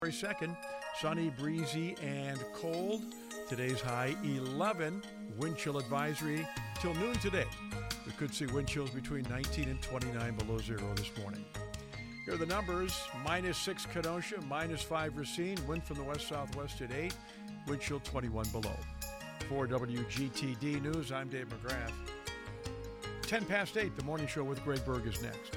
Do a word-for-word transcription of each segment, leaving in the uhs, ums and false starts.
second, sunny, breezy, and cold. Today's high eleven. Wind chill advisory till noon today. We could see wind chills between nineteen and twenty-nine below zero this morning. Here are the numbers. Minus six Kenosha, minus five Racine. Wind from the west-southwest at eight. Wind chill twenty-one below. For W G T D News, I'm Dave McGrath. ten past eight, the morning show with Greg Berg is next.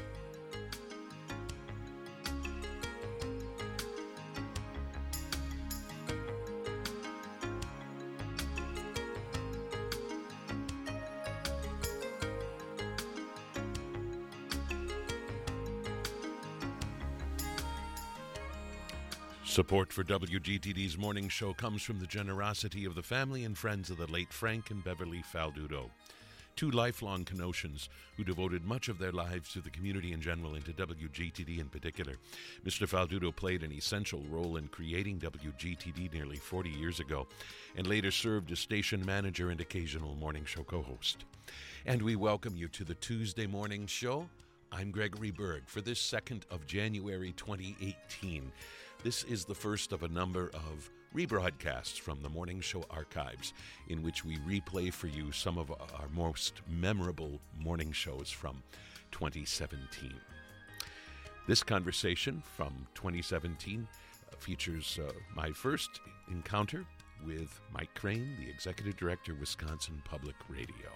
Support for W G T D's morning show comes from the generosity of the family and friends of the late Frank and Beverly Faldudo, two lifelong Kenosians who devoted much of their lives to the community in general and to W G T D in particular. Mister Faldudo played an essential role in creating W G T D nearly forty years ago and later served as station manager and occasional morning show co-host. And we welcome you to the Tuesday morning show. I'm Gregory Berg for this second of January twenty eighteen. This is the first of a number of rebroadcasts from the morning show archives in which we replay for you some of our most memorable morning shows from twenty seventeen. This conversation from twenty seventeen features uh, my first encounter with Mike Crane, the Executive Director, Wisconsin Public Radio.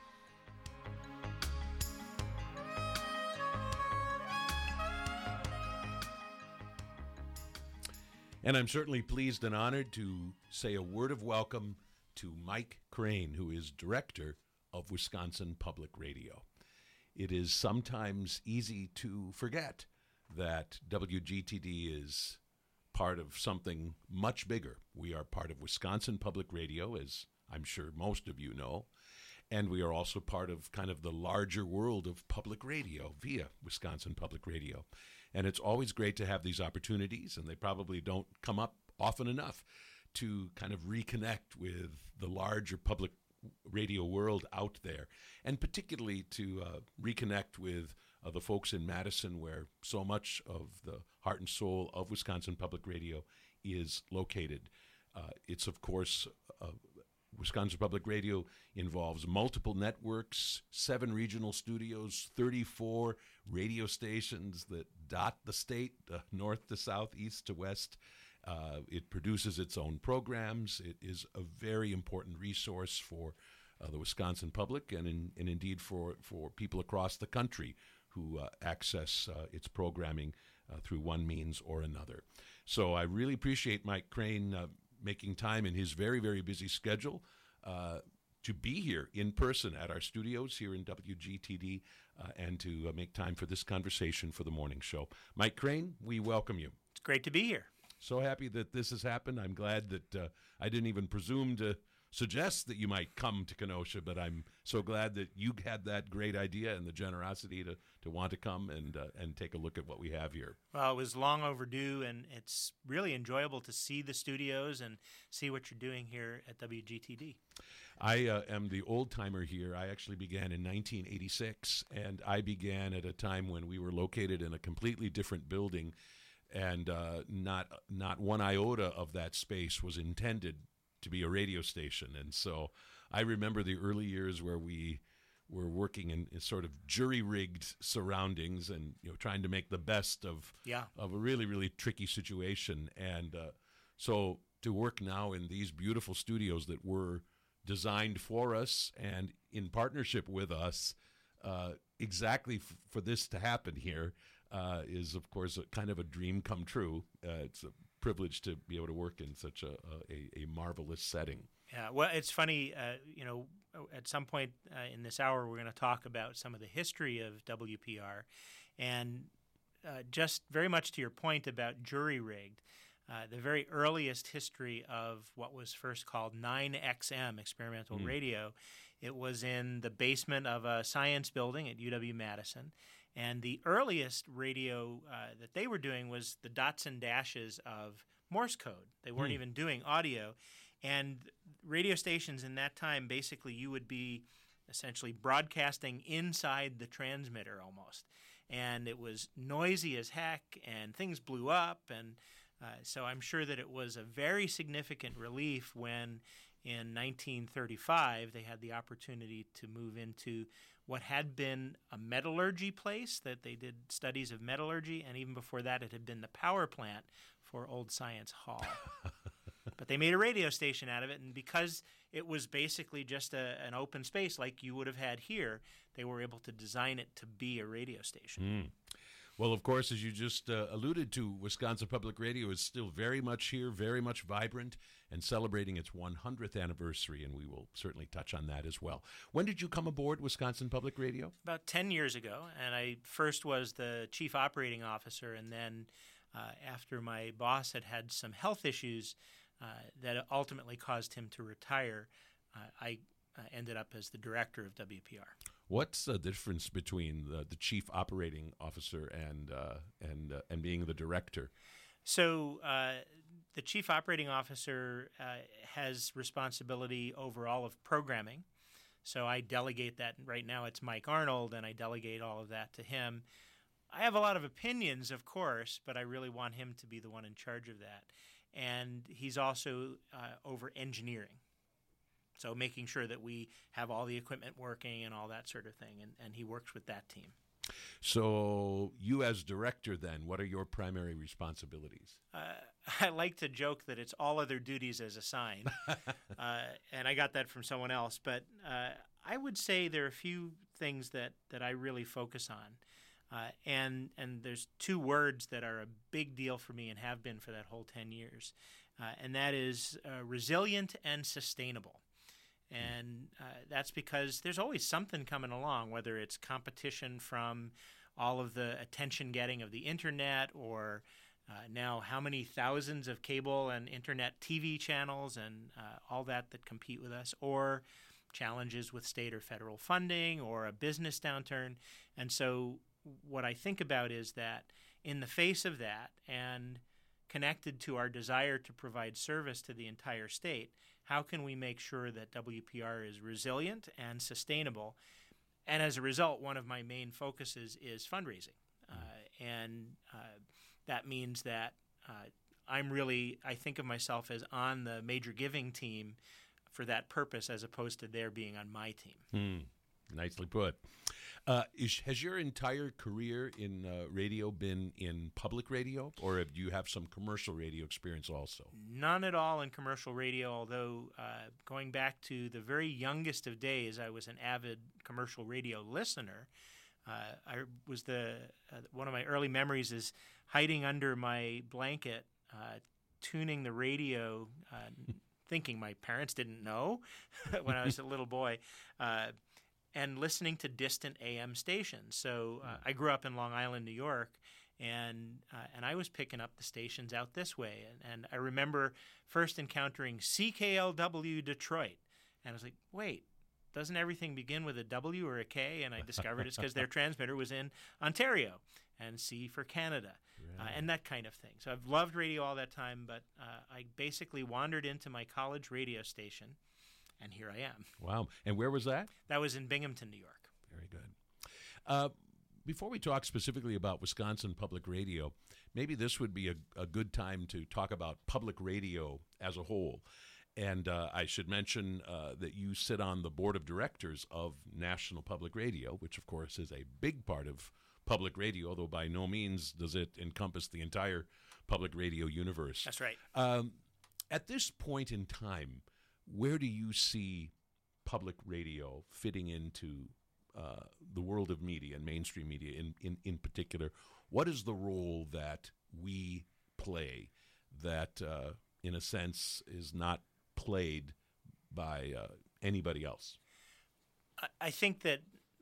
And I'm certainly pleased and honored to say a word of welcome to Mike Crane, who is director of Wisconsin Public Radio. It is sometimes easy to forget that W G T D is part of something much bigger. We are part of Wisconsin Public Radio, as I'm sure most of you know, and we are also part of kind of the larger world of public radio via Wisconsin Public Radio. And it's always great to have these opportunities, and they probably don't come up often enough to kind of reconnect with the larger public radio world out there, and particularly to uh, reconnect with uh, the folks in Madison, where so much of the heart and soul of Wisconsin Public Radio is located. Uh, it's, of course, uh, Wisconsin Public Radio involves multiple networks, seven regional studios, thirty-four radio stations that dot the state, uh, north to south, east to west. Uh, it produces its own programs. It is a very important resource for uh, the Wisconsin public and, in, and indeed for, for people across the country who uh, access uh, its programming uh, through one means or another. So I really appreciate Mike Crane uh, making time in his very, very busy schedule uh, to be here in person at our studios here in W G T D uh, and to uh, make time for this conversation for the morning show. Mike Crane, we welcome you. It's great to be here. So happy that this has happened. I'm glad that uh, I didn't even presume to suggest that you might come to Kenosha, but I'm so glad that you had that great idea and the generosity to, to want to come and uh, and take a look at what we have here. Well, it was long overdue, and it's really enjoyable to see the studios and see what you're doing here at W G T D. I uh, am the old-timer here. I actually began in nineteen eighty-six, and I began at a time when we were located in a completely different building, and uh, not not one iota of that space was intended to be a radio station. And so I remember the early years where we were working in, in sort of jury-rigged surroundings and, you know, trying to make the best of yeah. of a really, really tricky situation. And uh, so to work now in these beautiful studios that were designed for us and in partnership with us uh, exactly f- for this to happen here uh, is, of course, a, kind of a dream come true. Uh, it's a privilege to be able to work in such a, a, a marvelous setting. Yeah, well, it's funny, uh, you know, at some point uh, in this hour, we're going to talk about some of the history of W P R. And uh, just very much to your point about jury-rigged, uh, the very earliest history of what was first called nine X M, experimental mm. radio, it was in the basement of a science building at U W-Madison. And the earliest radio uh, that they were doing was the dots and dashes of Morse code. They weren't mm. even doing audio. And radio stations in that time, basically you would be essentially broadcasting inside the transmitter almost. And it was noisy as heck, and things blew up, and Uh, so I'm sure that it was a very significant relief when, in nineteen thirty-five, they had the opportunity to move into what had been a metallurgy place, that they did studies of metallurgy, and even before that it had been the power plant for Old Science Hall. But they made a radio station out of it, and because it was basically just a, an open space like you would have had here, they were able to design it to be a radio station. Mm. Well, of course, as you just uh, alluded to, Wisconsin Public Radio is still very much here, very much vibrant, and celebrating its one hundredth anniversary, and we will certainly touch on that as well. When did you come aboard Wisconsin Public Radio? About ten years ago, and I first was the chief operating officer, and then uh, after my boss had had some health issues uh, that ultimately caused him to retire, uh, I uh, ended up as the director of W P R. What's the difference between the, the chief operating officer and uh, and uh, and being the director? So uh, the chief operating officer uh, has responsibility over all of programming. So I delegate that. Right now it's Mike Arnold, and I delegate all of that to him. I have a lot of opinions, of course, but I really want him to be the one in charge of that. And he's also uh, over engineering. So making sure that we have all the equipment working and all that sort of thing, and, and he works with that team. So you as director then, what are your primary responsibilities? Uh, I like to joke that it's all other duties as assigned, uh, and I got that from someone else. But uh, I would say there are a few things that, that I really focus on. Uh, and and there's two words that are a big deal for me and have been for that whole ten years, uh, and that is uh, resilient and sustainable. And uh, that's because there's always something coming along, whether it's competition from all of the attention-getting of the Internet, or uh, now how many thousands of cable and Internet T V channels and uh, all that that compete with us, or challenges with state or federal funding, or a business downturn. And so what I think about is that in the face of that, and connected to our desire to provide service to the entire state, how can we make sure that W P R is resilient and sustainable? And as a result, one of my main focuses is fundraising. Uh, and uh, that means that uh, I'm really, I think of myself as on the major giving team for that purpose, as opposed to their being on my team. Hmm. Nicely put. Uh, is, has your entire career in uh, radio been in public radio, or do you have some commercial radio experience also? None at all in commercial radio, although uh, going back to the very youngest of days, I was an avid commercial radio listener. Uh, I was the uh, one of my early memories is hiding under my blanket, uh, tuning the radio, uh, thinking my parents didn't know when I was a little boy. Uh, and listening to distant A M stations. So uh, I grew up in Long Island, New York, and uh, and I was picking up the stations out this way. And, and I remember first encountering C K L W Detroit, and I was like, wait, doesn't everything begin with a W or a K? And I discovered it's because their transmitter was in Ontario, and C for Canada, right. uh, and that kind of thing. So I've loved radio all that time, but uh, I basically wandered into my college radio station, and here I am. Wow. And where was that? That was in Binghamton, New York. Very good. Uh, before we talk specifically about Wisconsin Public Radio, maybe this would be a, a good time to talk about public radio as a whole. And uh, I should mention uh, that you sit on the board of directors of National Public Radio, which, of course, is a big part of public radio, although by no means does it encompass the entire public radio universe. That's right. Um, at this point in time, where do you see public radio fitting into uh, the world of media and mainstream media in, in, in particular? What is the role that we play that, uh, in a sense, is not played by uh, anybody else? I, I think that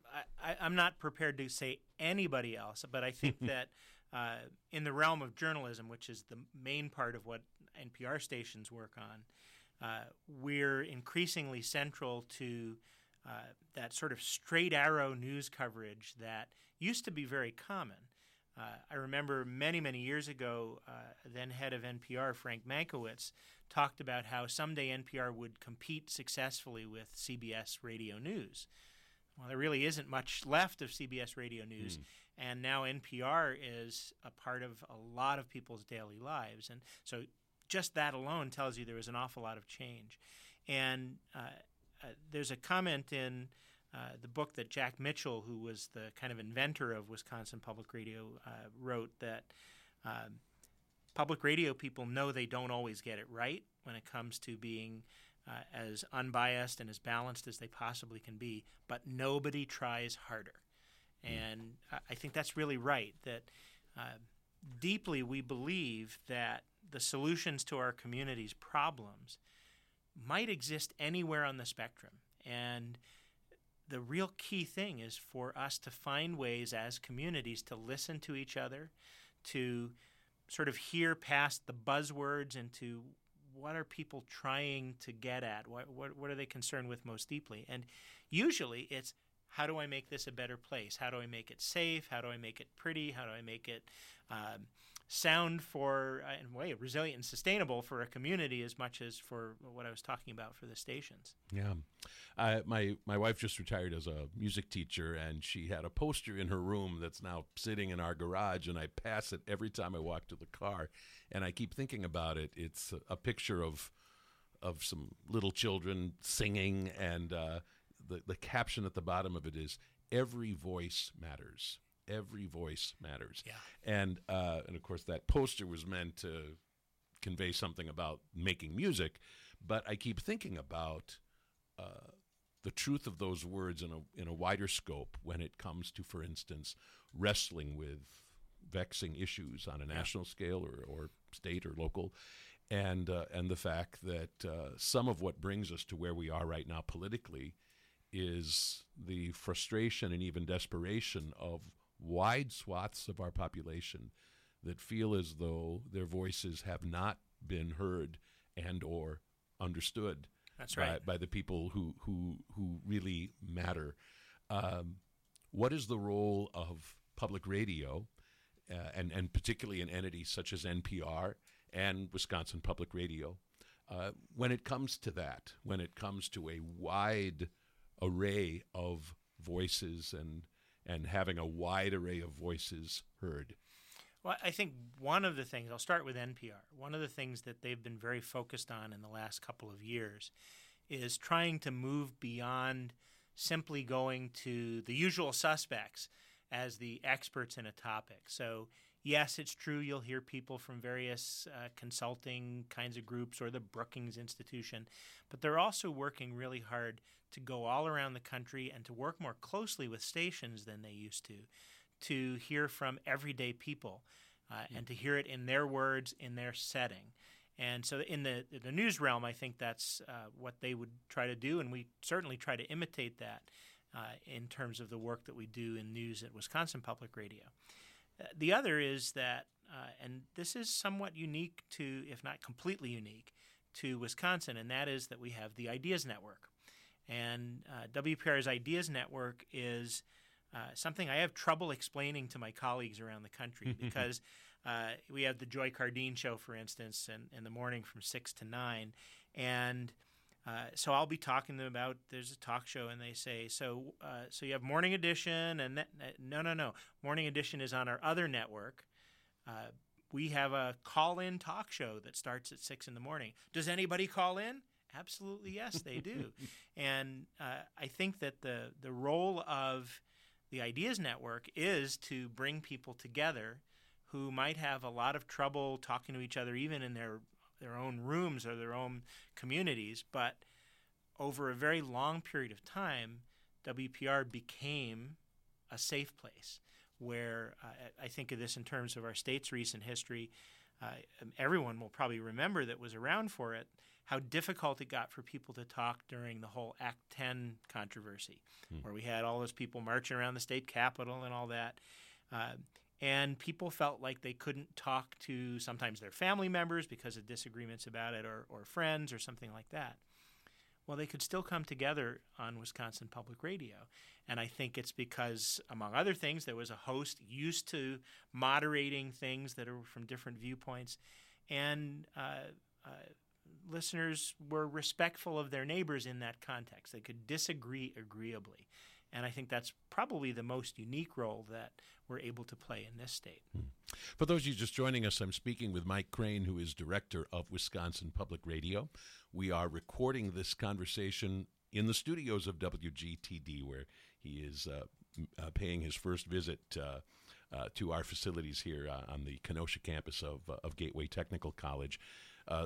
I, I'm not prepared to say anybody else, but I think that uh, in the realm of journalism, which is the main part of what N P R stations work on, Uh, we're increasingly central to uh, that sort of straight arrow news coverage that used to be very common. Uh, I remember many, many years ago, uh, then head of N P R, Frank Mankiewicz, talked about how someday N P R would compete successfully with C B S Radio News. well, there really isn't much left of C B S Radio News, mm. and now N P R is a part of a lot of people's daily lives. And so just that alone tells you there was an awful lot of change. And uh, uh, there's a comment in uh, the book that Jack Mitchell, who was the kind of inventor of Wisconsin Public Radio, uh, wrote that um, public radio people know they don't always get it right when it comes to being uh, as unbiased and as balanced as they possibly can be, but nobody tries harder. And mm. I think that's really right, that uh, deeply we believe that the solutions to our community's problems might exist anywhere on the spectrum. And the real key thing is for us to find ways as communities to listen to each other, to sort of hear past the buzzwords into what are people trying to get at, what, what, what are they concerned with most deeply. And usually it's, how do I make this a better place? How do I make it safe? How do I make it pretty? How do I make it um, sound for, uh, in a way, resilient and sustainable for a community as much as for what I was talking about for the stations? Yeah. Uh, my, my wife just retired as a music teacher, and she had a poster in her room that's now sitting in our garage, and I pass it every time I walk to the car, and I keep thinking about it. It's a, a picture of of some little children singing, and uh, the, the caption at the bottom of it is, "Every voice matters. Every voice matters." Yeah. And, uh, and of course, that poster was meant to convey something about making music, but I keep thinking about uh, the truth of those words in a in a wider scope when it comes to, for instance, wrestling with vexing issues on a yeah. national scale or, or state or local, and uh, and the fact that uh, some of what brings us to where we are right now politically is the frustration and even desperation of wide swaths of our population that feel as though their voices have not been heard and or understood. That's right. by, by the people who who who really matter. Um, what is the role of public radio, uh, and and particularly an entity such as N P R and Wisconsin Public Radio, uh, when it comes to that, when it comes to a wide array of voices and and having a wide array of voices heard? Well, I think one of the things, I'll start with N P R, one of the things that they've been very focused on in the last couple of years is trying to move beyond simply going to the usual suspects as the experts in a topic. So, yes, it's true you'll hear people from various uh, consulting kinds of groups or the Brookings Institution, but they're also working really hard to go all around the country and to work more closely with stations than they used to, to hear from everyday people uh, mm. and to hear it in their words, in their setting. And so in the in the news realm, I think that's uh, what they would try to do, and we certainly try to imitate that uh, in terms of the work that we do in news at Wisconsin Public Radio. Uh, the other is that, uh, and this is somewhat unique to, if not completely unique, to Wisconsin, and that is that we have the Ideas Network. And uh, W P R's Ideas Network is uh, something I have trouble explaining to my colleagues around the country because uh, we have the Joy Cardine show, for instance, in, in the morning from six to nine. And uh, so I'll be talking to them about, there's a talk show, and they say, so uh, so you have Morning Edition, and that, no, no, no. Morning Edition is on our other network. Uh, we have a call-in talk show that starts at six in the morning. Does anybody call in? Absolutely, yes, they do. And uh, I think that the the role of the Ideas Network is to bring people together who might have a lot of trouble talking to each other, even in their, their own rooms or their own communities. But over a very long period of time, W P R became a safe place where uh, I think of this in terms of our state's recent history. Uh, everyone will probably remember that was around for it, how difficult it got for people to talk during the whole Act ten controversy, mm. where we had all those people marching around the state capitol and all that. Uh, and people felt like they couldn't talk to sometimes their family members because of disagreements about it, or, or friends or something like that. Well, they could still come together on Wisconsin Public Radio. And I think it's because, among other things, there was a host used to moderating things that are from different viewpoints. And uh, uh, listeners were respectful of their neighbors in that context. They could disagree agreeably. And I think that's probably the most unique role that we're able to play in this state. Hmm. For those of you just joining us, I'm speaking with Mike Crane, who is director of Wisconsin Public Radio. We are recording this conversation in the studios of W G T D, where he is uh, uh, paying his first visit uh, uh, to our facilities here uh, on the Kenosha campus of, uh, of Gateway Technical College. Uh,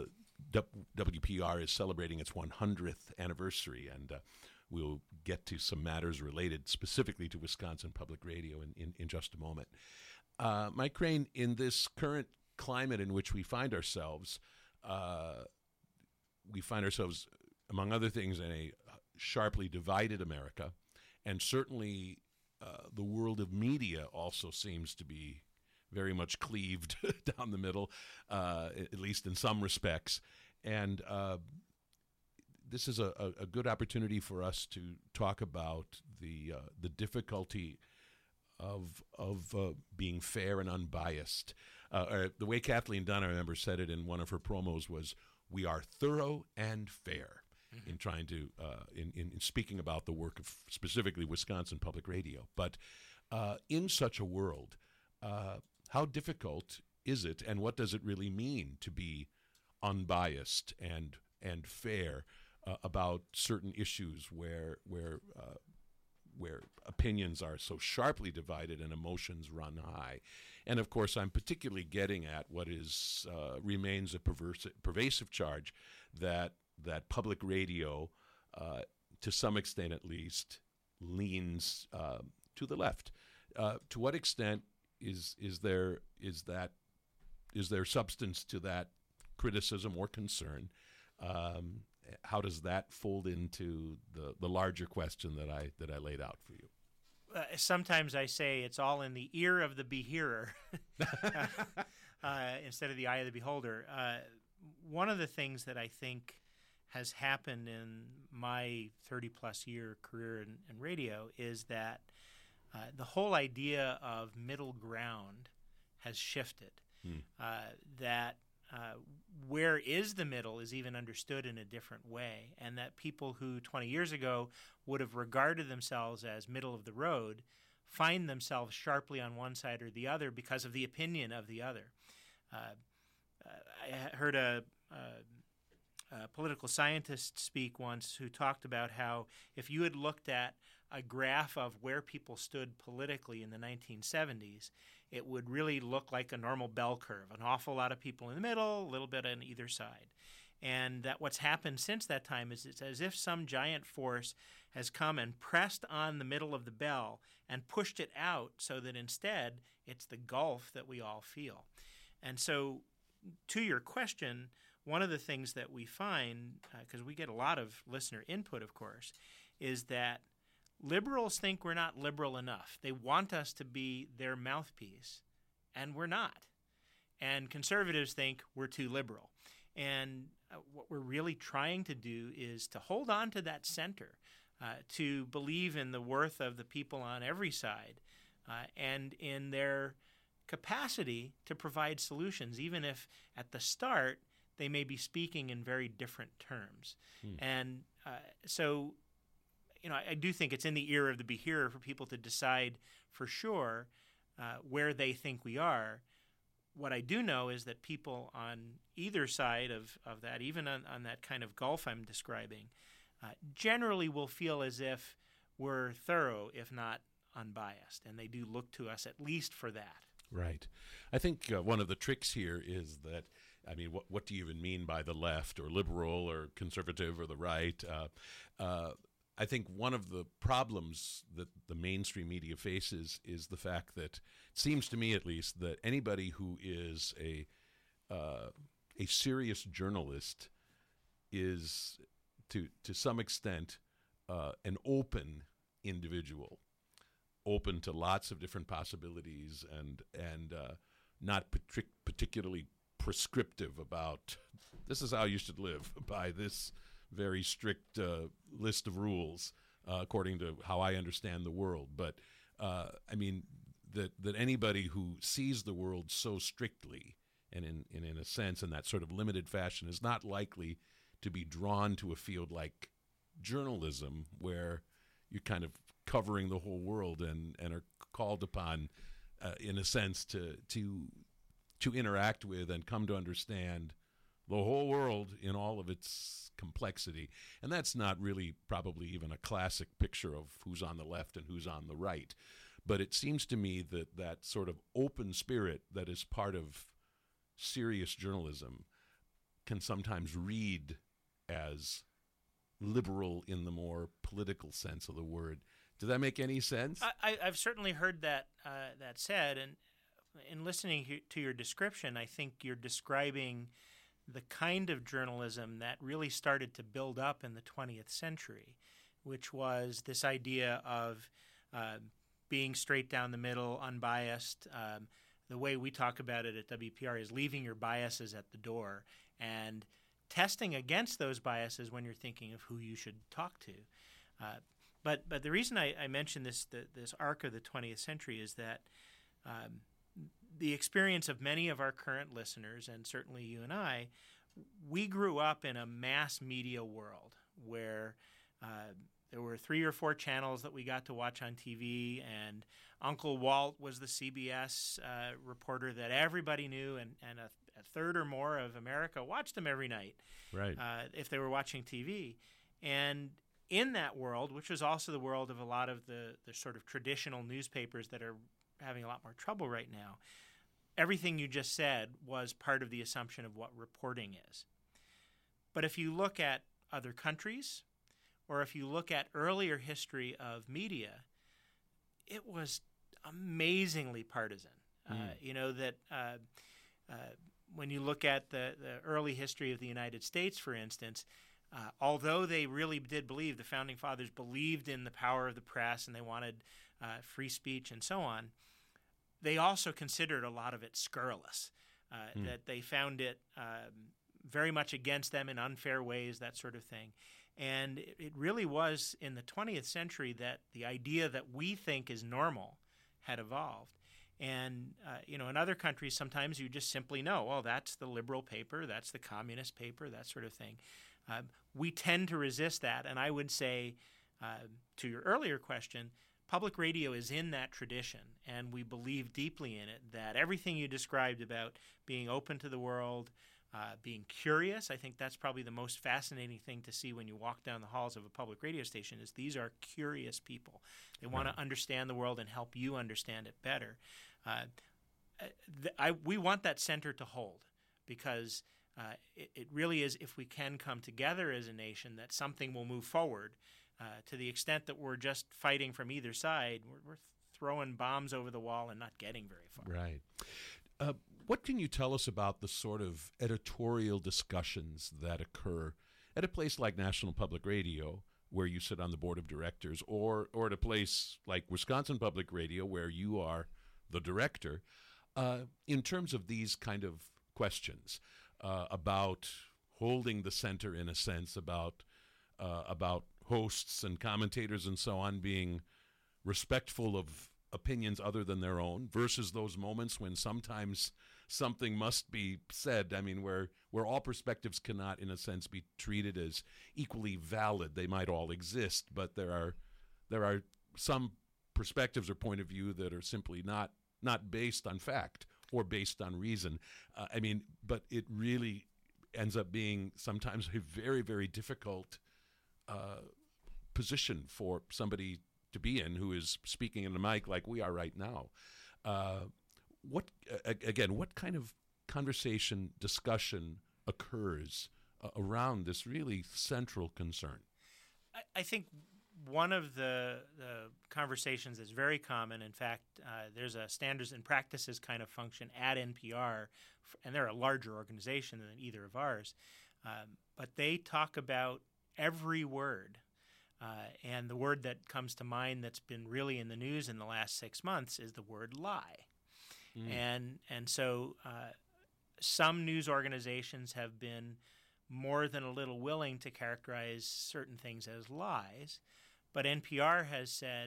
W P R is celebrating its one hundredth anniversary, and uh, we'll get to some matters related specifically to Wisconsin Public Radio in, in, in just a moment. Uh, Mike Crane, in this current climate in which we find ourselves, uh, we find ourselves, among other things, in a sharply divided America, and certainly uh, the world of media also seems to be very much cleaved down the middle, uh, at least in some respects. And uh, this is a, a, a good opportunity for us to talk about the uh, the difficulty of of uh, being fair and unbiased. Uh, or the way Kathleen Dunn, I remember, said it in one of her promos was, "We are thorough and fair." Mm-hmm. In trying to uh, in, in in speaking about the work of specifically Wisconsin Public Radio. But uh, in such a world, uh, how difficult is it, and what does it really mean to be unbiased and and fair uh, about certain issues where where uh, where opinions are so sharply divided and emotions run high? And of course, I'm particularly getting at what is uh, remains a perverse, pervasive charge that that public radio, uh, to some extent at least, leans uh, to the left. Uh, to what extent is is there is that is there substance to that criticism or concern? Um, how does that fold into the, the larger question that I that I laid out for you? Uh, sometimes I say it's all in the ear of the behearer uh, uh, instead of the eye of the beholder. Uh, one of the things that I think has happened in my thirty-plus year career in, in radio is that uh, the whole idea of middle ground has shifted. Hmm. Uh, that uh, where is the middle is even understood in a different way, and that people who twenty years ago would have regarded themselves as middle of the road find themselves sharply on one side or the other because of the opinion of the other. Uh, I heard a, a A political scientist speak once who talked about how if you had looked at a graph of where people stood politically in the nineteen seventies, it would really look like a normal bell curve, an awful lot of people in the middle, a little bit on either side. And that what's happened since that time is it's as if some giant force has come and pressed on the middle of the bell and pushed it out so that instead it's the gulf that we all feel. And so to your question, one of the things that we find, because uh, we get a lot of listener input, of course, is that liberals think we're not liberal enough. They want us to be their mouthpiece, and we're not. And conservatives think we're too liberal. And uh, what we're really trying to do is to hold on to that center, uh, to believe in the worth of the people on every side uh, and in their capacity to provide solutions, even if at the start they may be speaking in very different terms. Hmm. And uh, so, you know, I, I do think it's in the ear of the behearer for people to decide for sure uh, where they think we are. What I do know is that people on either side of, of that, even on, on that kind of gulf I'm describing, uh, generally will feel as if we're thorough, if not unbiased, and they do look to us at least for that. Right. I think uh, one of the tricks here is that, I mean, what, what do you even mean by the left or liberal or conservative or the right? Uh, uh, I think one of the problems that the mainstream media faces is the fact that, it seems to me at least, that anybody who is a uh, a serious journalist is, to to some extent, uh, an open individual, open to lots of different possibilities, and and uh, not partic- particularly prescriptive about this is how you should live by this very strict uh, list of rules uh, according to how I understand the world. But uh, I mean that that anybody who sees the world so strictly and in, in in a sense in that sort of limited fashion is not likely to be drawn to a field like journalism, where you're kind of covering the whole world and, and are called upon, uh, in a sense, to to to interact with and come to understand the whole world in all of its complexity. And that's not really probably even a classic picture of who's on the left and who's on the right. But it seems to me that that sort of open spirit that is part of serious journalism can sometimes read as liberal in the more political sense of the word. Does that make any sense? I, I've certainly heard that uh, that said, and in listening to your description, I think you're describing the kind of journalism that really started to build up in the twentieth century, which was this idea of uh, being straight down the middle, unbiased. Um, the way we talk about it at W P R is leaving your biases at the door and testing against those biases when you're thinking of who you should talk to. Uh, but but the reason I, I mention this the, this arc of the twentieth century is that um, the experience of many of our current listeners, and certainly you and I, we grew up in a mass media world where uh, there were three or four channels that we got to watch on T V, and Uncle Walt was the C B S uh, reporter that everybody knew, and, and a, a third or more of America watched him every night, right? Uh, if they were watching T V. And in that world, which was also the world of a lot of the, the sort of traditional newspapers that are having a lot more trouble right now, everything you just said was part of the assumption of what reporting is. But if you look at other countries, or if you look at earlier history of media, it was amazingly partisan. Mm. Uh, you know, that uh, uh, when you look at the, the early history of the United States, for instance, uh, although they really did believe, the Founding Fathers believed in the power of the press and they wanted uh, free speech and so on, they also considered a lot of it scurrilous, uh, mm. that they found it um, very much against them in unfair ways, that sort of thing. And it, it really was in the twentieth century that the idea that we think is normal had evolved. And, uh, you know, in other countries, sometimes you just simply know, well, that's the liberal paper, that's the communist paper, that sort of thing. Uh, we tend to resist that. And I would say, uh, to your earlier question, public radio is in that tradition, and we believe deeply in it, that everything you described about being open to the world, uh, being curious, I think that's probably the most fascinating thing to see when you walk down the halls of a public radio station, is these are curious people. They want to understand the world and help you understand it better. Uh, th- I, we want that center to hold, because uh, it, it really is, if we can come together as a nation, that something will move forward. Uh, to the extent that we're just fighting from either side, we're, we're throwing bombs over the wall and not getting very far. Right. Uh, what can you tell us about the sort of editorial discussions that occur at a place like National Public Radio, where you sit on the board of directors, or or at a place like Wisconsin Public Radio, where you are the director, uh, in terms of these kind of questions uh, about holding the center, in a sense, about uh, about hosts and commentators and so on being respectful of opinions other than their own, versus those moments when sometimes something must be said, I mean, where where all perspectives cannot, in a sense, be treated as equally valid. They might all exist, but there are there are some perspectives or point of view that are simply not not based on fact or based on reason. Uh, I mean, but it really ends up being sometimes a very, very difficult Uh, position for somebody to be in who is speaking in a mic like we are right now. Uh, what uh, again? What kind of conversation, discussion occurs uh, around this really central concern? I, I think one of the, the conversations that's very common. In fact, uh, there's a standards and practices kind of function at N P R, and they're a larger organization than either of ours, um, but they talk about every word, uh, and the word that comes to mind that's been really in the news in the last six months is the word lie. Mm. And and so uh, some news organizations have been more than a little willing to characterize certain things as lies, but N P R has said,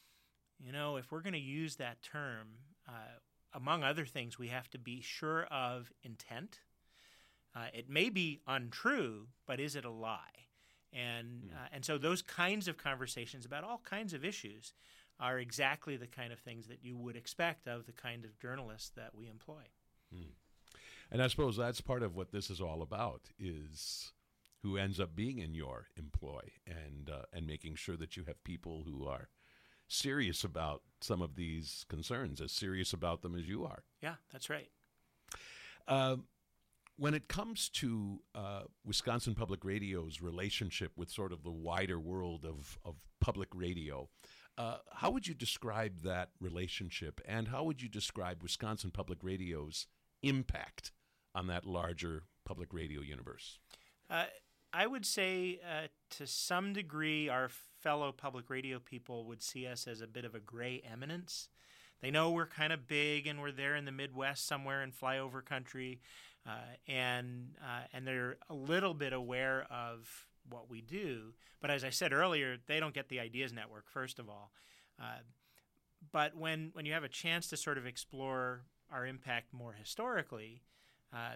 you know, if we're going to use that term, uh, among other things, we have to be sure of intent. Uh, it may be untrue, but is it a lie? And uh, and so those kinds of conversations about all kinds of issues are exactly the kind of things that you would expect of the kind of journalists that we employ. Hmm. And I suppose that's part of what this is all about, is who ends up being in your employ, and uh, and making sure that you have people who are serious about some of these concerns, as serious about them as you are. Yeah, that's right. Uh, when it comes to uh, Wisconsin Public Radio's relationship with sort of the wider world of, of public radio, uh, how would you describe that relationship, and how would you describe Wisconsin Public Radio's impact on that larger public radio universe? Uh, I would say uh, to some degree our fellow public radio people would see us as a bit of a gray eminence. They know we're kind of big and we're there in the Midwest somewhere in flyover country, uh, and uh, and they're a little bit aware of what we do. But as I said earlier, they don't get the Ideas Network, first of all. Uh, but when, when you have a chance to sort of explore our impact more historically, uh,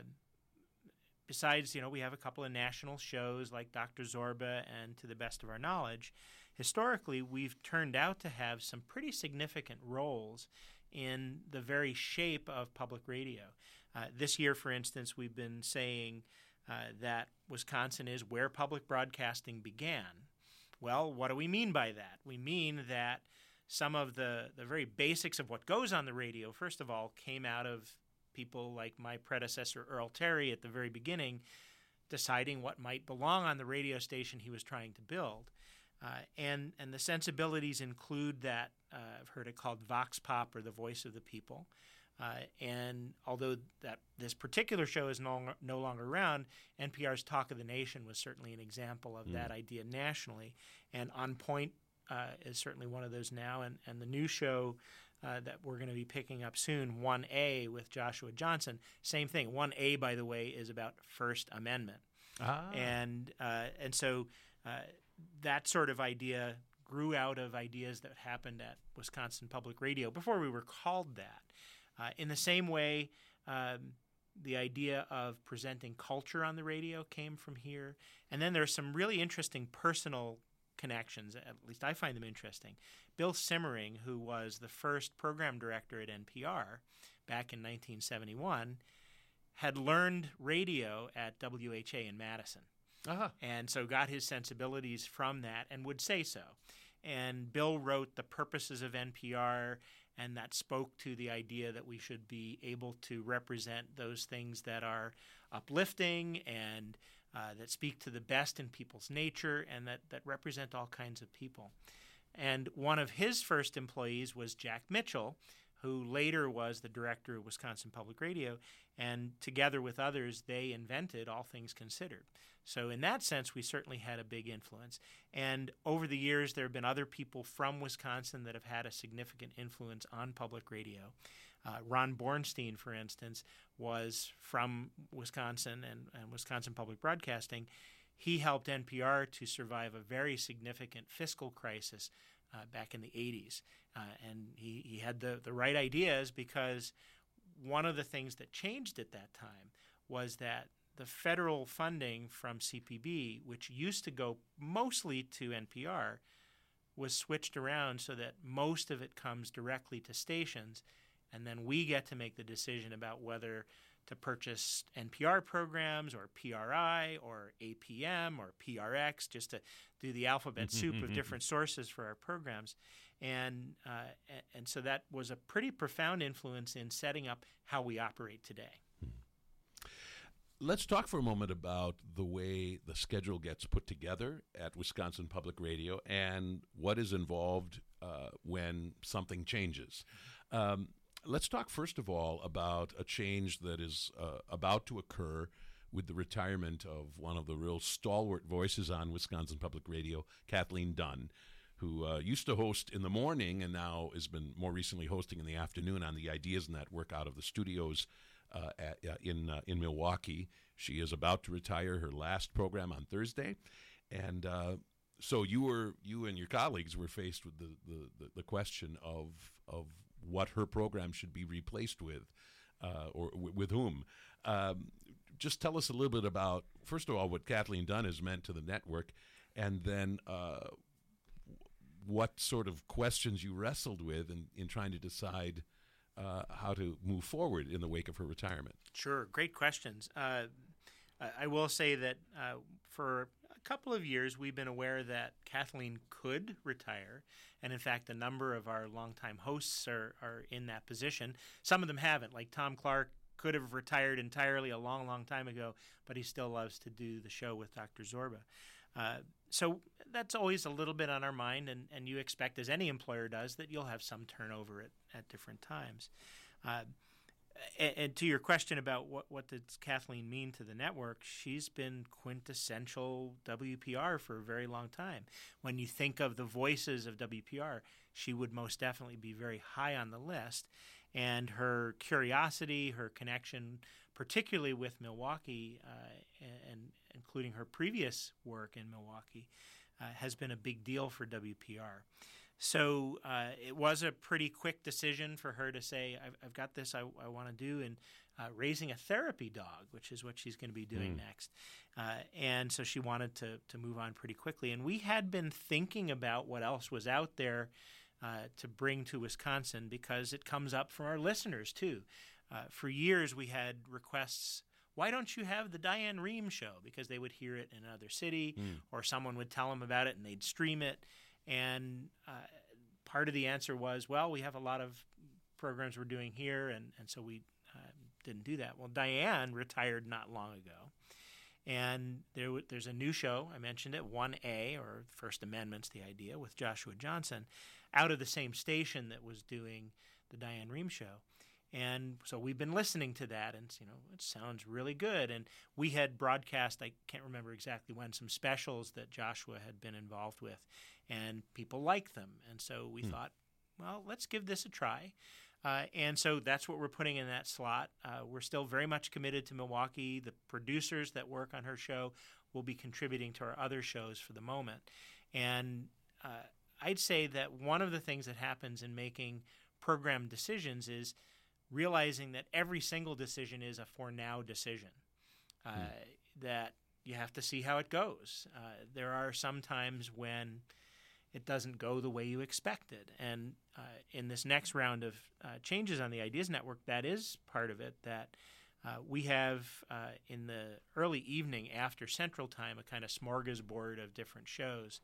besides, you know, we have a couple of national shows like Doctor Zorba, and to the best of our knowledge, historically we've turned out to have some pretty significant roles in the very shape of public radio. Uh, this year, for instance, we've been saying uh, that Wisconsin is where public broadcasting began. Well, what do we mean by that? We mean that some of the, the very basics of what goes on the radio, first of all, came out of people like my predecessor, Earl Terry, at the very beginning, deciding what might belong on the radio station he was trying to build. Uh, and, and the sensibilities include that, uh, I've heard it called Vox Pop, or the voice of the people. Uh, and although that this particular show is no, no longer around, N P R's Talk of the Nation was certainly an example of mm. that idea nationally. And On Point uh, is certainly one of those now. And, and the new show uh, that we're going to be picking up soon, one A with Joshua Johnson, same thing. one A, by the way, is about First Amendment. Ah. And, uh, and so uh, that sort of idea grew out of ideas that happened at Wisconsin Public Radio before we were called that. Uh, in the same way, um, the idea of presenting culture on the radio came from here. And then there are some really interesting personal connections, at least I find them interesting. Bill Simmering, who was the first program director at N P R back in nineteen seventy-one, had learned radio at W H A in Madison. Uh-huh. And so got his sensibilities from that and would say so. And Bill wrote The Purposes of N P R, and that spoke to the idea that we should be able to represent those things that are uplifting and uh, that speak to the best in people's nature, and that, that represent all kinds of people. And one of his first employees was Jack Mitchell, who later was the director of Wisconsin Public Radio, and together with others, they invented All Things Considered. So in that sense, we certainly had a big influence. And over the years, there have been other people from Wisconsin that have had a significant influence on public radio. Uh, Ron Bornstein, for instance, was from Wisconsin and, and Wisconsin Public Broadcasting. He helped N P R to survive a very significant fiscal crisis uh, back in the eighties. Uh, and he, he had the, the right ideas, because one of the things that changed at that time was that the federal funding from C P B, which used to go mostly to N P R, was switched around so that most of it comes directly to stations, and then we get to make the decision about whether to purchase N P R programs or P R I or A P M or P R X, just to do the alphabet soup of different sources for our programs. And uh, and so that was a pretty profound influence in setting up how we operate today. Let's talk for a moment about the way the schedule gets put together at Wisconsin Public Radio and what is involved uh, when something changes. Um, let's talk first of all about a change that is uh, about to occur with the retirement of one of the real stalwart voices on Wisconsin Public Radio, Kathleen Dunn, who uh, used to host in the morning and now has been more recently hosting in the afternoon on the Ideas Network out of the studios Uh, at, uh, in uh, in Milwaukee. She is about to retire her last program on Thursday, and uh, so you were you and your colleagues were faced with the, the, the question of of what her program should be replaced with, uh, or w- with whom. Um, just tell us a little bit about, first of all, what Kathleen Dunn has meant to the network, and then uh, what sort of questions you wrestled with in, in trying to decide uh, how to move forward in the wake of her retirement. Sure, great questions. Uh, I will say that uh, for a couple of years, we've been aware that Kathleen could retire. And in fact, a number of our longtime hosts are, are in that position. Some of them haven't, like Tom Clark could have retired entirely a long, long time ago, but he still loves to do the show with Doctor Zorba. Uh, so that's always a little bit on our mind, and, and you expect, as any employer does, that you'll have some turnover at, at different times. Uh, and, and to your question about what, what does Kathleen mean to the network, she's been quintessential W P R for a very long time. When you think of the voices of W P R, she would most definitely be very high on the list. And her curiosity, her connection, particularly with Milwaukee, uh, and including her previous work in Milwaukee, uh, has been a big deal for W P R. So uh, it was a pretty quick decision for her to say, I've, I've got this I, I want to do, and uh, raising a therapy dog, which is what she's going to be doing mm. next. Uh, and so she wanted to, to move on pretty quickly. And we had been thinking about what else was out there uh, to bring to Wisconsin, because it comes up from our listeners, too. Uh, for years, we had requests, why don't you have the Diane Rehm show? Because they would hear it in another city, mm. or someone would tell them about it and they'd stream it. And uh, part of the answer was, well, we have a lot of programs we're doing here, and, and so we uh, didn't do that. Well, Diane retired not long ago, and there w- there's a new show, I mentioned it, one A, or First Amendment's the idea, with Joshua Johnson, out of the same station that was doing the Diane Rehm show. And so we've been listening to that, and you know, it sounds really good. And we had broadcast, I can't remember exactly when, some specials that Joshua had been involved with, and people liked them. And so we hmm. thought, well, let's give this a try. Uh, and so that's what we're putting in that slot. Uh, we're still very much committed to Milwaukee. The producers that work on her show will be contributing to our other shows for the moment. And uh, I'd say that one of the things that happens in making program decisions is realizing that every single decision is a for now decision, uh, hmm. that you have to see how it goes. Uh, there are some times when it doesn't go the way you expected. And uh, in this next round of uh, changes on the Ideas Network, that is part of it, that uh, we have uh, in the early evening after Central Time a kind of smorgasbord of different shows.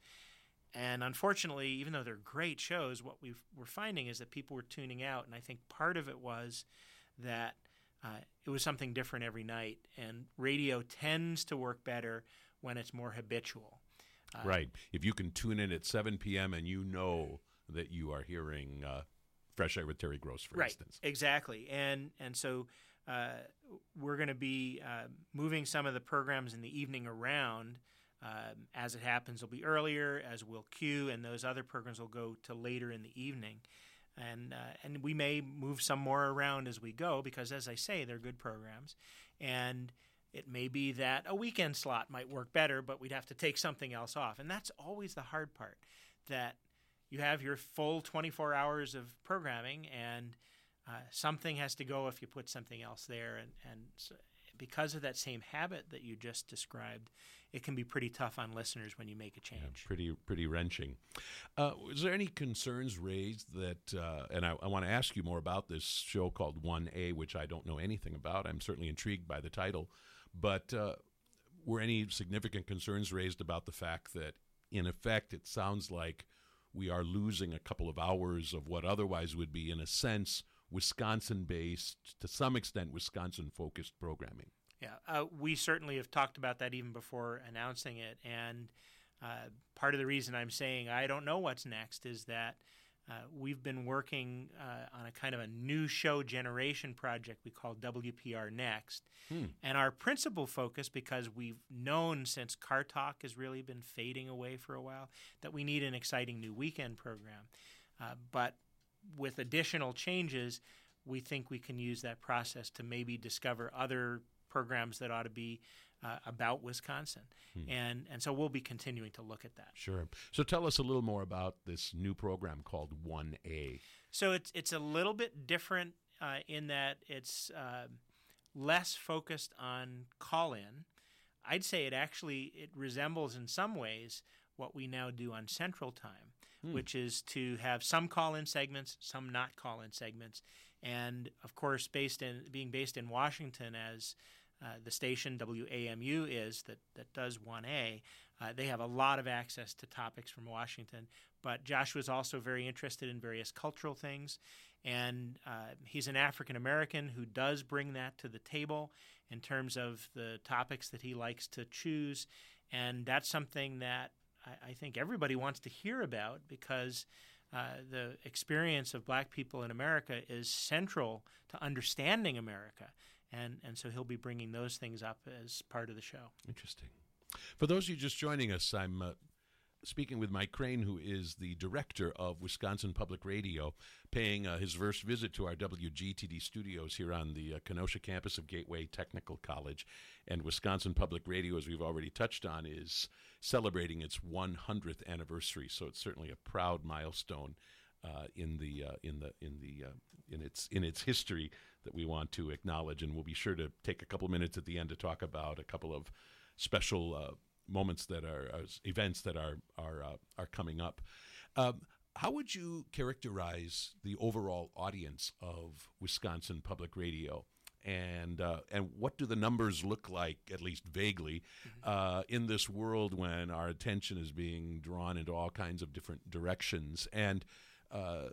And unfortunately, even though they're great shows, what we've, we're finding is that people were tuning out. And I think part of it was that uh, it was something different every night. And radio tends to work better when it's more habitual. Uh, right. If you can tune in at seven p.m. and you know that you are hearing uh, Fresh Air with Terry Gross, for right, instance. Exactly. And, and so uh, we're going to be uh, moving some of the programs in the evening around. Um, as it happens, it'll be earlier, as will Q, and those other programs will go to later in the evening. And uh, and we may move some more around as we go, because, as I say, they're good programs. And it may be that a weekend slot might work better, but we'd have to take something else off. And that's always the hard part, that you have your full twenty-four hours of programming, and uh, something has to go if you put something else there. And, and so because of that same habit that you just described, it can be pretty tough on listeners when you make a change. Yeah, pretty pretty wrenching. Uh, was there any concerns raised that, uh, and I, I want to ask you more about this show called one A, which I don't know anything about. I'm certainly intrigued by the title. But uh, were any significant concerns raised about the fact that, in effect, it sounds like we are losing a couple of hours of what otherwise would be, in a sense, Wisconsin-based, to some extent, Wisconsin-focused programming? Yeah, uh, we certainly have talked about that even before announcing it. And uh, part of the reason I'm saying I don't know what's next is that uh, we've been working uh, on a kind of a new show generation project we call W P R Next. Hmm. And our principal focus, because we've known since Car Talk has really been fading away for a while, that we need an exciting new weekend program. Uh, but with additional changes, we think we can use that process to maybe discover other programs that ought to be uh, about Wisconsin. Hmm. And and so we'll be continuing to look at that. Sure. So tell us a little more about this new program called one A. So it's, it's a little bit different uh, in that it's uh, less focused on call-in. I'd say it actually it resembles in some ways what we now do on Central Time, Hmm. which is to have some call-in segments, some not call-in segments. And, of course, based in being based in Washington as uh, the station W A M U is that, that does one A, uh, they have a lot of access to topics from Washington. But Joshua's also very interested in various cultural things. And uh, he's an African-American who does bring that to the table in terms of the topics that he likes to choose. And that's something that I, I think everybody wants to hear about because uh, the experience of black people in America is central to understanding America. And, and so he'll be bringing those things up as part of the show. Interesting. For those of you just joining us, I'm uh, speaking with Mike Crane, who is the director of Wisconsin Public Radio, paying uh, his first visit to our W G T D studios here on the uh, Kenosha campus of Gateway Technical College. And Wisconsin Public Radio, as we've already touched on, is celebrating its one hundredth anniversary. So it's certainly a proud milestone uh, in the uh, in the in the uh, in its in its history that we want to acknowledge. And we'll be sure to take a couple minutes at the end to talk about a couple of special uh, moments that are uh, events that are are uh, are coming up. Um, how would you characterize the overall audience of Wisconsin Public Radio, and uh, and what do the numbers look like, at least vaguely, mm-hmm. uh, in this world when our attention is being drawn into all kinds of different directions? And uh,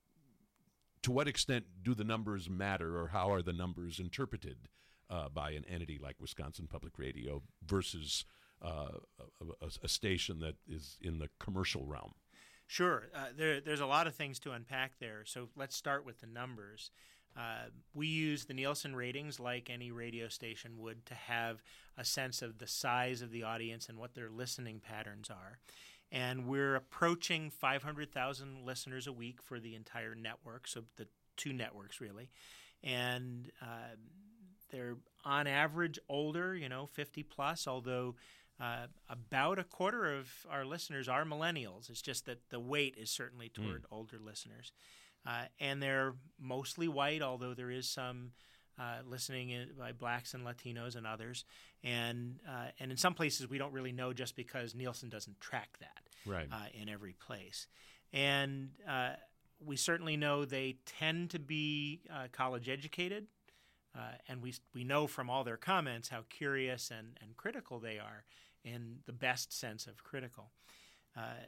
to what extent do the numbers matter, or how are the numbers interpreted uh, by an entity like Wisconsin Public Radio versus Uh, a, a, a station that is in the commercial realm? Sure. Uh, there, there's a lot of things to unpack there. So let's start with the numbers. Uh, we use the Nielsen ratings like any radio station would to have a sense of the size of the audience and what their listening patterns are. And we're approaching five hundred thousand listeners a week for the entire network, so the two networks really. And uh, they're on average older, you know, fifty plus, although Uh, about a quarter of our listeners are millennials. It's just that the weight is certainly toward mm. older listeners. Uh, and they're mostly white, although there is some uh, listening in, by blacks and Latinos and others. And uh, and in some places we don't really know just because Nielsen doesn't track that right. uh, in every place. And uh, we certainly know they tend to be uh, college educated. Uh, and we we know from all their comments how curious and, and critical they are, in the best sense of critical. Uh,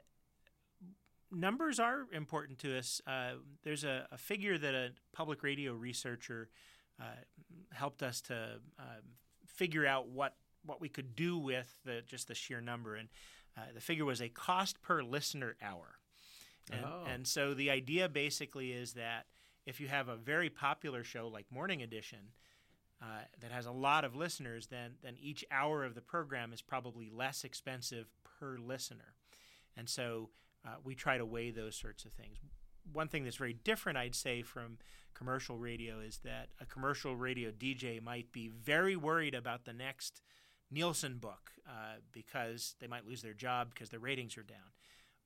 numbers are important to us. Uh, there's a, a figure that a public radio researcher uh, helped us to uh, figure out what, what we could do with the, just the sheer number. And uh, the figure was a cost per listener hour. And, oh. and so the idea basically is that if you have a very popular show like Morning Edition uh, that has a lot of listeners, then then each hour of the program is probably less expensive per listener. And so uh, we try to weigh those sorts of things. One thing that's very different, I'd say, from commercial radio is that a commercial radio D J might be very worried about the next Nielsen book uh, because they might lose their job because their ratings are down.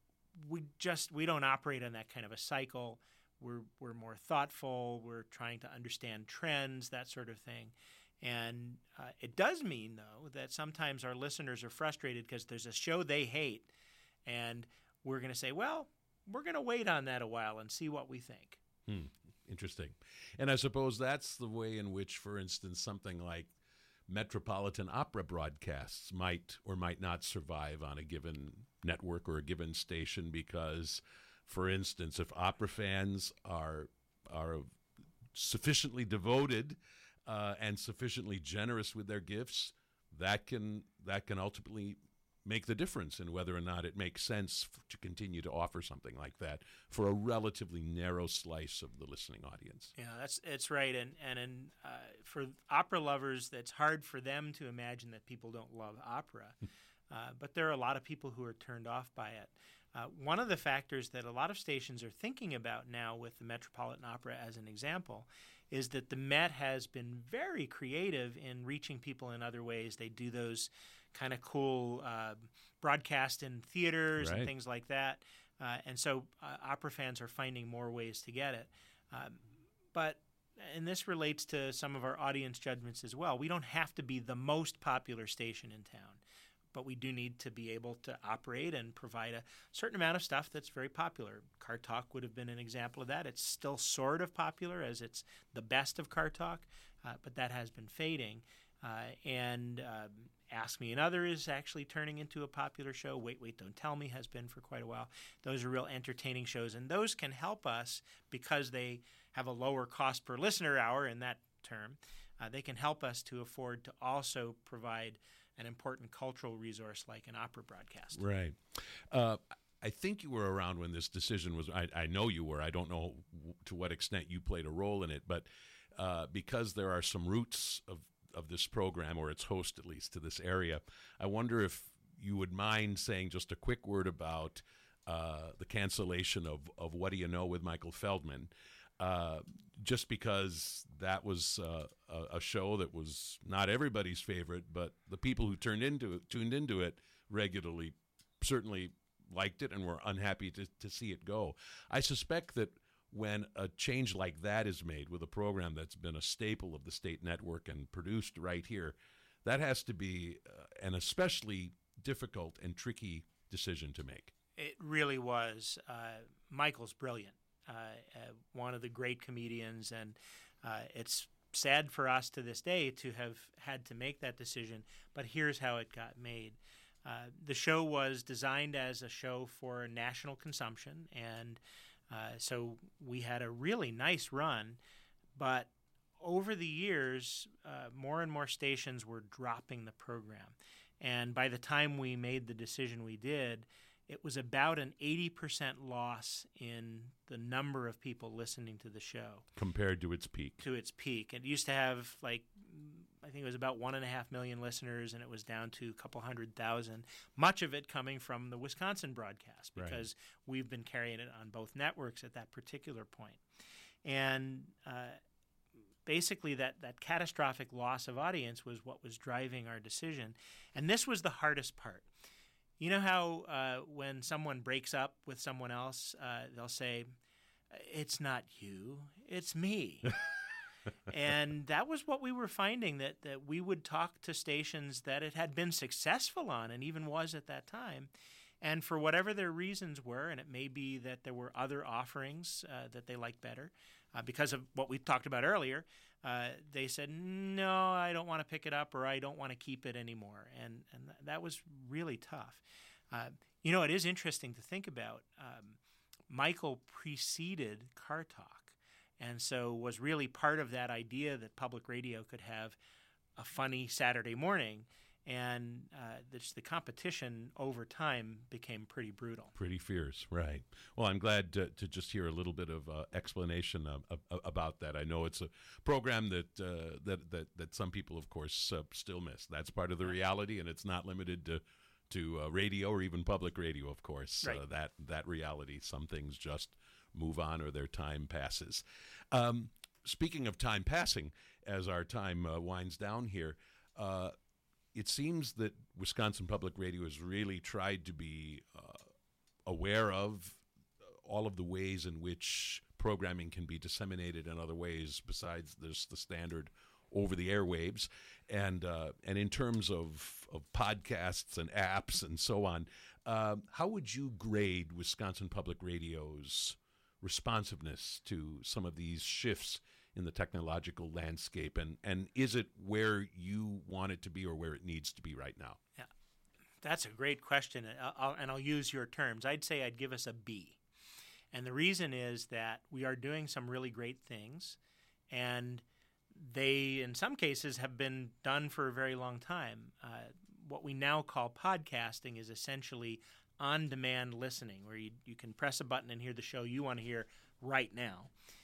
We just we don't operate on that kind of a cycle. We're we're more thoughtful. We're trying to understand trends, that sort of thing. And uh, it does mean, though, that sometimes our listeners are frustrated because there's a show they hate, and we're going to say, well, we're going to wait on that a while and see what we think. Hmm. Interesting. And I suppose that's the way in which, for instance, something like Metropolitan Opera broadcasts might or might not survive on a given network or a given station because, for instance, if opera fans are are sufficiently devoted uh, and sufficiently generous with their gifts, that can that can ultimately make the difference in whether or not it makes sense f- to continue to offer something like that for a relatively narrow slice of the listening audience. Yeah, that's it's right, and and in, uh, for opera lovers, that's hard for them to imagine that people don't love opera, uh, but there are a lot of people who are turned off by it. Uh, one of the factors that a lot of stations are thinking about now with the Metropolitan Opera as an example is that the Met has been very creative in reaching people in other ways. They do those kind of cool uh, broadcast in theaters right. and things like that. Uh, and so uh, opera fans are finding more ways to get it. Um, but, and this relates to some of our audience judgments as well, we don't have to be the most popular station in town. but we do need to be able to operate and provide a certain amount of stuff that's very popular. Car Talk would have been an example of that. It's still sort of popular as it's the best of Car Talk, uh, but that has been fading. Uh, and um, Ask Me Another is actually turning into a popular show. Wait, Wait, Don't Tell Me has been for quite a while. Those are real entertaining shows, and those can help us because they have a lower cost per listener hour in that term. Uh, they can help us to afford to also provide an important cultural resource like an opera broadcast. Right. Uh, I think you were around when this decision was, I, I know you were, I don't know to what extent you played a role in it, but uh, because there are some roots of, of this program, or its host at least, to this area, I wonder if you would mind saying just a quick word about uh, the cancellation of, of What Do You Know with Michael Feldman, uh, just because that was uh, a, a show that was not everybody's favorite, but the people who turned into it, tuned into it regularly certainly liked it and were unhappy to, to see it go. I suspect that when a change like that is made with a program that's been a staple of the state network and produced right here, that has to be uh, an especially difficult and tricky decision to make. It really was. Uh, Michael's brilliant. Uh, uh, one of the great comedians, and uh, it's sad for us to this day to have had to make that decision, but here's how it got made. Uh, the show was designed as a show for national consumption, and uh, so we had a really nice run, but over the years, uh, more and more stations were dropping the program, and by the time we made the decision we did, it was about an eighty percent loss in the number of people listening to the show. Compared to its peak. To its peak. It used to have, like, I think it was about one and a half million listeners, and it was down to a couple hundred thousand, much of it coming from the Wisconsin broadcast, because right. we've been carrying it on both networks at that particular point. And uh, basically that, that catastrophic loss of audience was what was driving our decision. And this was the hardest part. You know how uh, when someone breaks up with someone else, uh, they'll say, "It's not you, it's me." And that was what we were finding, that, that we would talk to stations that it had been successful on, and even was at that time. And for whatever their reasons were, and it may be that there were other offerings uh, that they liked better, uh, because of what we talked about earlier, uh, they said, "No, I don't want to pick it up," or "I don't want to keep it anymore." And, and th- that was really tough. Uh, you know, it is interesting to think about. Um, Michael preceded Car Talk, and so was really part of that idea that public radio could have a funny Saturday morning. And uh, this, the competition over time became pretty brutal. Pretty fierce, right. Well, I'm glad to, to just hear a little bit of uh, explanation uh, uh, about that. I know it's a program that uh, that, that that some people, of course, uh, still miss. That's part of the reality, and it's not limited to to uh, radio or even public radio, of course. Right. Uh, that that reality. Some things just move on, or their time passes. Um, speaking of time passing, as our time uh, winds down here, uh, it seems that Wisconsin Public Radio has really tried to be uh, aware of all of the ways in which programming can be disseminated in other ways besides this, the standard over the airwaves, and uh, and in terms of, of podcasts and apps and so on. Uh, how would you grade Wisconsin Public Radio's responsiveness to some of these shifts in the technological landscape, and, and is it where you want it to be or where it needs to be right now? Yeah, that's a great question, I'll, and I'll use your terms. I'd say I'd give us a B. And the reason is that we are doing some really great things, and they, in some cases, have been done for a very long time. Uh, what we now call podcasting is essentially on-demand listening, where you, you can press a button and hear the show you want to hear right now.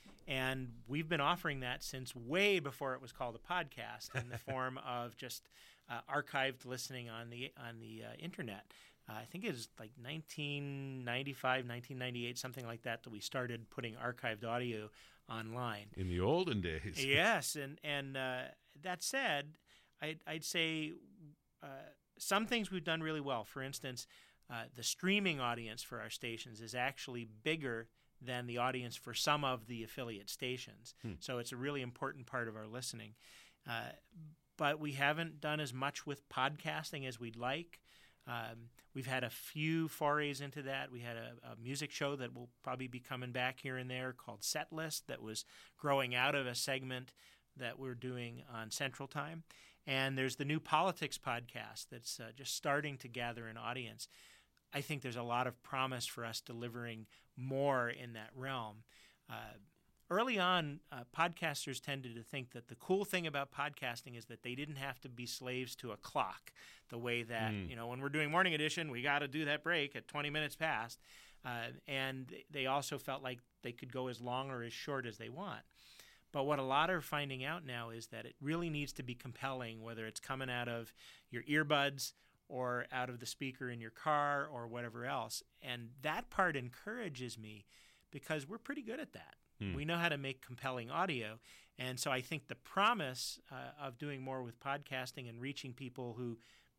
And we've been offering that since way before it was called a podcast, in the form of just uh, archived listening on the on the uh, internet. Uh, I think it was like nineteen ninety-five, nineteen ninety-eight, something like that, that we started putting archived audio online. In the olden days. Yes, and and uh, that said, I'd, I'd say uh, some things we've done really well. For instance, uh, the streaming audience for our stations is actually bigger than the audience for some of the affiliate stations. Hmm. So it's a really important part of our listening. Uh, but we haven't done as much with podcasting as we'd like. Um, we've had a few forays into that. We had a, a music show that will probably be coming back here and there called Setlist that was growing out of a segment that we're doing on Central Time. And there's the new politics podcast that's uh, just starting to gather an audience. I think there's a lot of promise for us delivering more in that realm. Uh, early on, uh, podcasters tended to think that the cool thing about podcasting is that they didn't have to be slaves to a clock, the way that, mm. you know, when we're doing Morning Edition, we got to do that break at twenty minutes past. Uh, and they also felt like they could go as long or as short as they want. But what a lot are finding out now is that it really needs to be compelling, whether it's coming out of your earbuds or out of the speaker in your car or whatever else. And that part encourages me because we're pretty good at that. Hmm. We know how to make compelling audio. And so I think the promise uh, of doing more with podcasting and reaching people who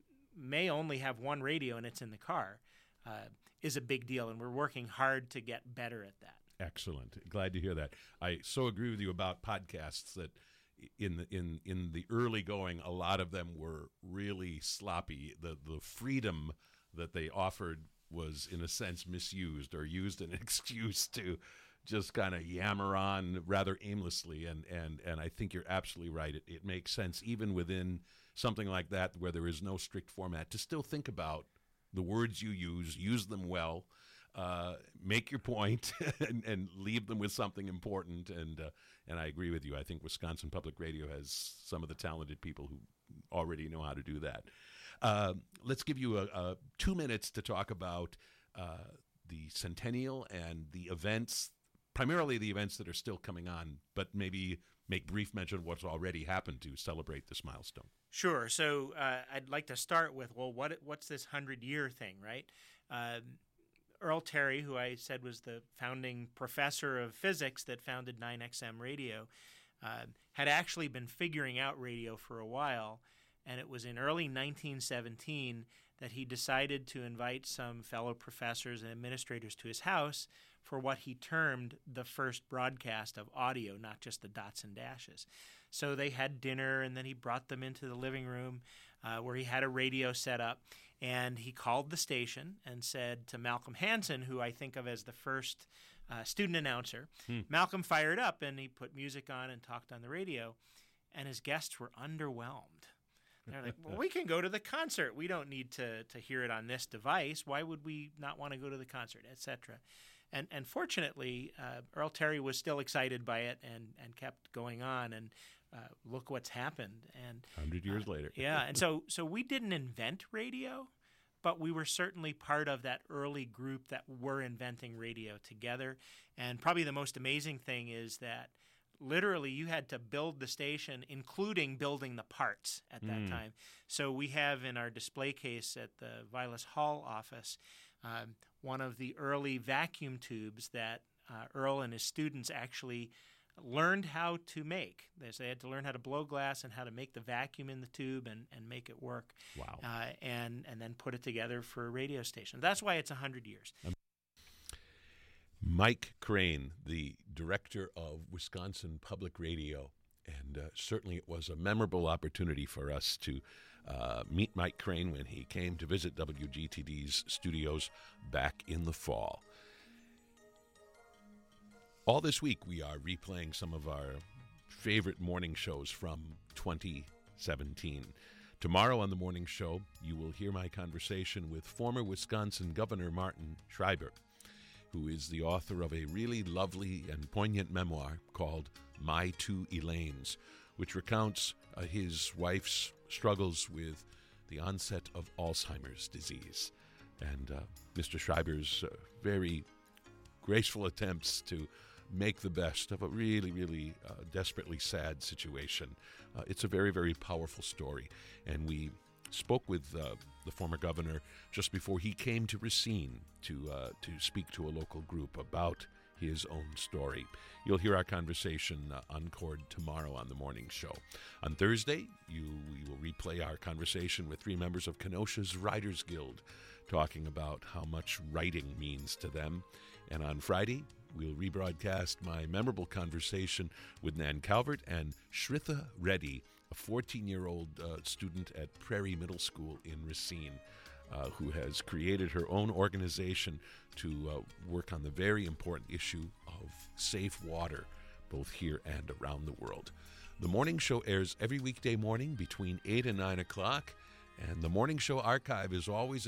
may only have one radio and it's in the car uh, is a big deal. And we're working hard to get better at that. Excellent. Glad to hear that. I so agree with you about podcasts that in the in in the early going, a lot of them were really sloppy. The the freedom that they offered was in a sense misused or used an excuse to just kind of yammer on rather aimlessly. And and and I think you're absolutely right. It it makes sense even within something like that where there is no strict format to still think about the words you use, use them well. Uh, make your point and, and leave them with something important. And uh, and I agree with you. I think Wisconsin Public Radio has some of the talented people who already know how to do that. Uh, let's give you a, a two minutes to talk about uh, the centennial and the events, primarily the events that are still coming on, but maybe make brief mention of what's already happened to celebrate this milestone. Sure. So uh, I'd like to start with, well, what what's this hundred-year thing, right? Uh, Earl Terry, who I said was the founding professor of physics that founded nine X M Radio, uh, had actually been figuring out radio for a while, and it was in early nineteen seventeen that he decided to invite some fellow professors and administrators to his house for what he termed the first broadcast of audio, not just the dots and dashes. So they had dinner, and then he brought them into the living room uh, where he had a radio set up. And he called the station and said to Malcolm Hansen, who I think of as the first uh, student announcer, hmm. Malcolm fired up and he put music on and talked on the radio. And his guests were underwhelmed. They're like, well, we can go to the concert. We don't need to, to hear it on this device. Why would we not want to go to the concert, et cetera? And, and fortunately, uh, Earl Terry was still excited by it and, and kept going on. And Uh, look what's happened. And one hundred years uh, later. Yeah. And so so we didn't invent radio, but we were certainly part of that early group that were inventing radio together. And probably the most amazing thing is that literally you had to build the station, including building the parts at that mm. time. So we have in our display case at the Vilas Hall office um, one of the early vacuum tubes that uh, Earl and his students actually learned how to make. They had to learn how to blow glass and how to make the vacuum in the tube and, and make it work. Wow. Uh, and, and then put it together for a radio station. That's why it's one hundred years. Um, Mike Crane, the director of Wisconsin Public Radio, and uh, certainly it was a memorable opportunity for us to uh, meet Mike Crane when he came to visit W G T D's studios back in the fall. All this week, we are replaying some of our favorite morning shows from twenty seventeen. Tomorrow on the morning show, you will hear my conversation with former Wisconsin Governor Martin Schreiber, who is the author of a really lovely and poignant memoir called My Two Elaines, which recounts uh, his wife's struggles with the onset of Alzheimer's disease. And uh, Mister Schreiber's uh, very graceful attempts to make the best of a really, really uh, desperately sad situation. Uh, it's a very, very powerful story. And we spoke with uh, the former governor just before he came to Racine to, uh, to speak to a local group about his own story. You'll hear our conversation uh, encored tomorrow on the morning show. On Thursday, you we will replay our conversation with three members of Kenosha's Writers Guild, talking about how much writing means to them. And on Friday, we'll rebroadcast my memorable conversation with Nan Calvert and Shritha Reddy a fourteen-year-old uh, student at Prairie Middle School in Racine, uh, who has created her own organization to uh, work on the very important issue of safe water, both here and around the world. The morning show airs every weekday morning between eight and nine o'clock, and the morning show archive is always